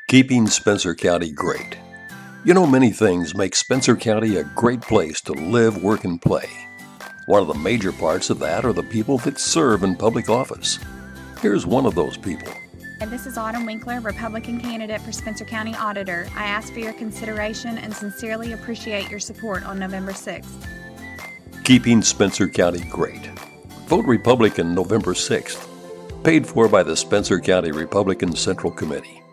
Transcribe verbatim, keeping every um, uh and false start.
Keeping Spencer County great. You know, many things make Spencer County a great place to live, work, and play. One of the major parts of that are the people that serve in public office. Here's one of those people. And this is Autumn Winkler, Republican candidate for Spencer County Auditor. I ask for your consideration and sincerely appreciate your support on November sixth. Keeping Spencer County great. Vote Republican November sixth. Paid for by the Spencer County Republican Central Committee.